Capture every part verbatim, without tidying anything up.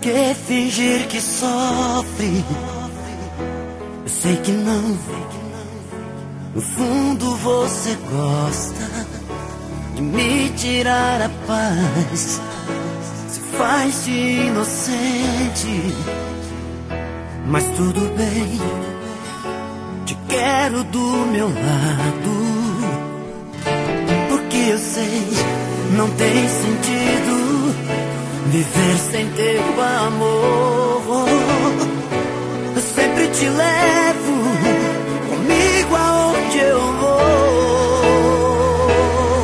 que fingir que sofre? Eu sei que não. No fundo você gosta de me tirar a paz. Se faz de inocente, mas tudo bem. Te quero do meu lado, porque eu sei, não tem sentido viver sem teu amor. Eu sempre te levo comigo aonde eu vou.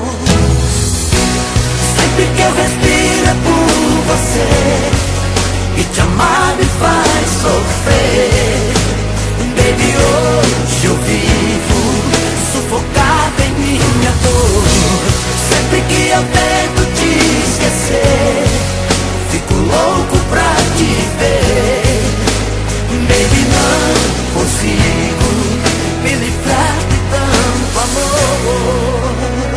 Sempre que eu respiro é por você, e te amar me faz sofrer. Baby, hoje eu vivo sufocado em minha dor. Sempre que eu tento te esquecer, fico louco pra te ver. Baby, não consigo me livrar de tanto amor.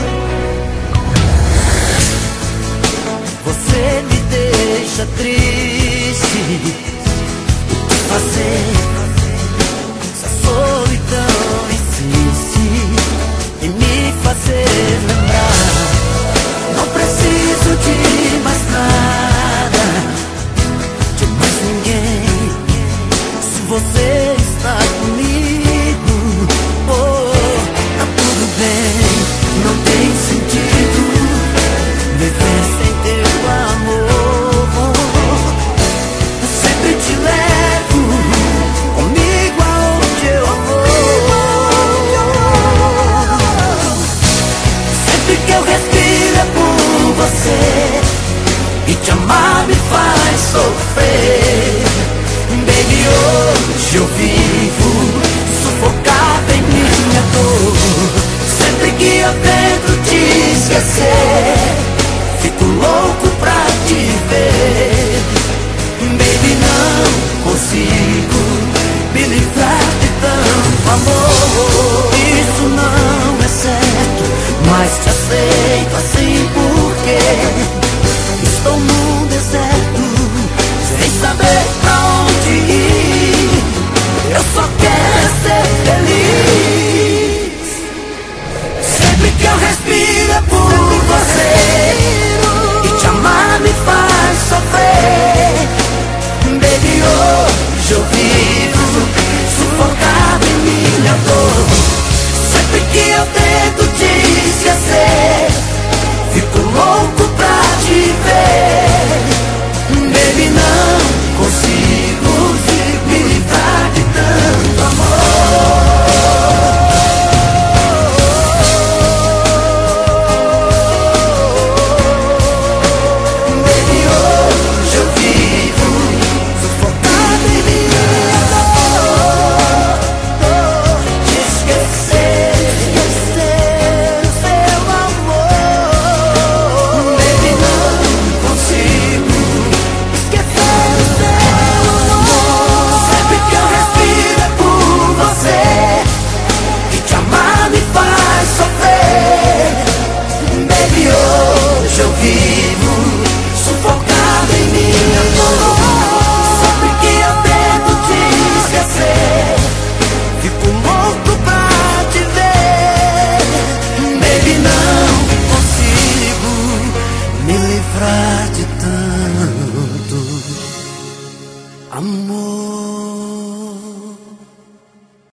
Você me deixa triste. O que fazer? Se a solidão insiste em me fazer lembrar, não preciso de mais nada, de mais ninguém. Se você está comigo, oh, tá tudo bem. Não tem sentido viver sem teu amor. Eu sempre te levo comigo aonde eu vou. Sempre que eu respiro é por você, e te amar me faz sofrer. Baby, hoje eu vivo sufocado em minha dor. Sempre que eu tento te esquecer, fico louco pra te ver. Baby, não consigo me livrar de tanto amor. Isso não é certo, mas te aceito assim porque estou num deserto, sem saber pra onde ir. Eu só quero ser feliz. Sempre que eu respiro é por você, e te amar me faz sofrer. Baby, hoje eu vivo sufocado em minha dor. Sempre que eu tento te esquecer, fico louco pra te ver. Baby, não consigo me livrar de tanto amor. Baby, hoje eu vivo sufocado em minha dor. Te esquecer, esquecer o seu amor. Baby, não consigo esquecer o seu amor. Sempre que eu respiro é por você, e te amar me faz sofrer. Baby, hoje eu vivo